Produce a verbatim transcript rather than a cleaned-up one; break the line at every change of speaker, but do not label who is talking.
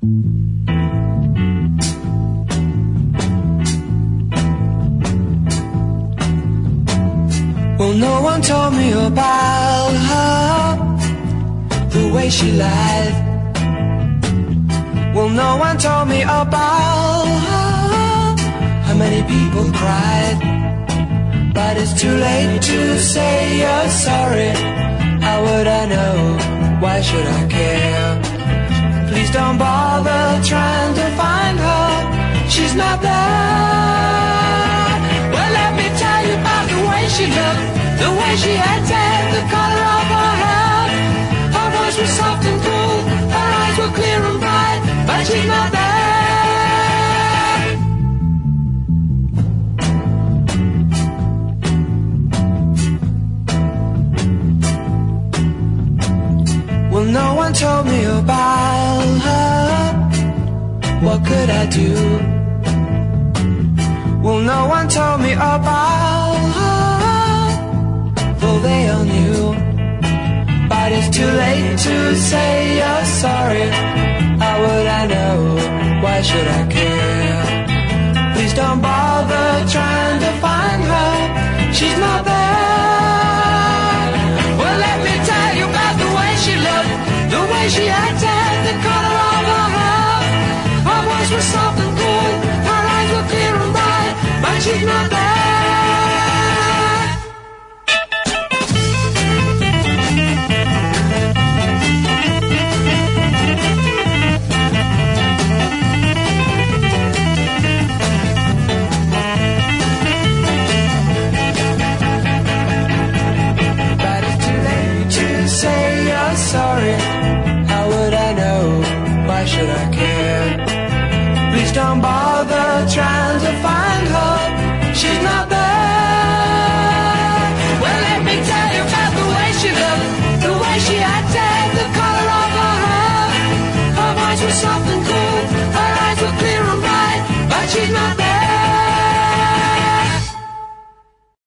Well, no one told me about her, the way she lied. Well, no one told me about her, how many people cried. But it's too late to say you're sorry. How would I know? Why should I care? Please don't bother trying to find her. She's not there. Well, let me tell you about the way she looked, the way she had hair, the color of her hair. Her voice was soft and cool, her eyes were clear and bright, but she's not there. Well, no one told me about her. What could I do? Well, no one told me about her, though they all knew. But it's too late to say you're sorry. How would I know? Why should I care? Please don't bother trying to find her. She's not there. Well, let me tell you about the way she looked, the way she acted, the color of her hair. Her voice was soft and cool, her eyes were clear and bright, but she's not there. But it's too late to say you're sorry. How would I know? Why should I care? Please don't bother trying to find her. She's not there. Well, let me tell you about the way she looked, the way she acted,